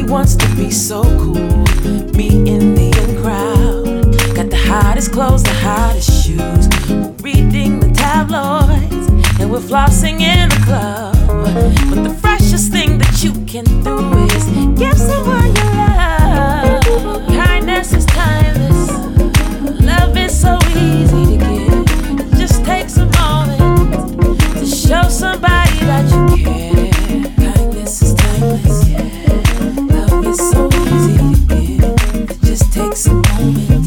He wants to be so cool. Me in the in crowd. Got the hottest clothes, the hottest shoes. We're reading the tabloids and we're flossing in the club. But the freshest thing that you can do is give someone your love. Kindness is timeless. Love is so easy to give. It just takes a moment to show somebody that you care. Kindness is timeless. Love is so easy to give. It just takes a moment,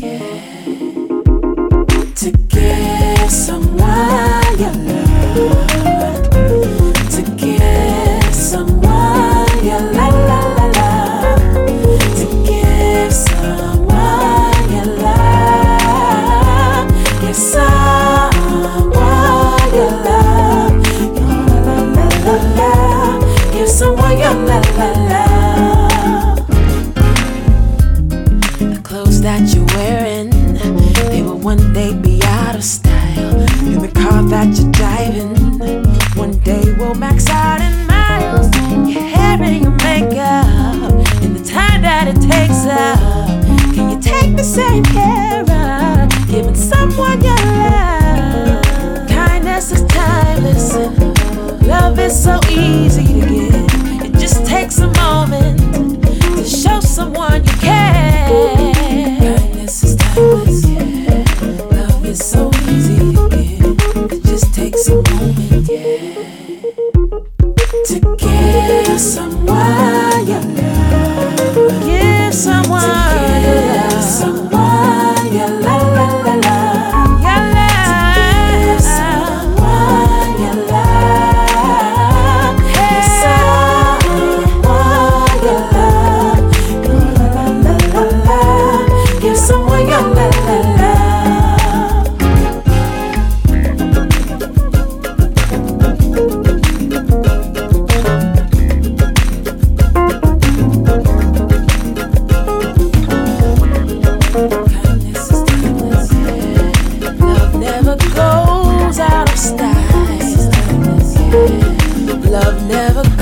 to give someone your love. To give someone your love. To give someone your love. Give someone your love. Give someone your love. The clothes that you're wearing, they will one day be out of style. In the car that you're driving, one day will max out in miles. Your hair and your makeup, and the time that it takes up. Can you take the same care of giving someone your love? Kindness is timeless, and love is so easy to give. It just takes a moment to show someone you care. Kindness is timeless, love is so easy to give. It just takes a moment, to give someone your love. Give someone your love. Someone your love. Your love. Give someone your love. Give someone your love. Give someone your love. Kindness is timeless. Love never goes out of style. Love never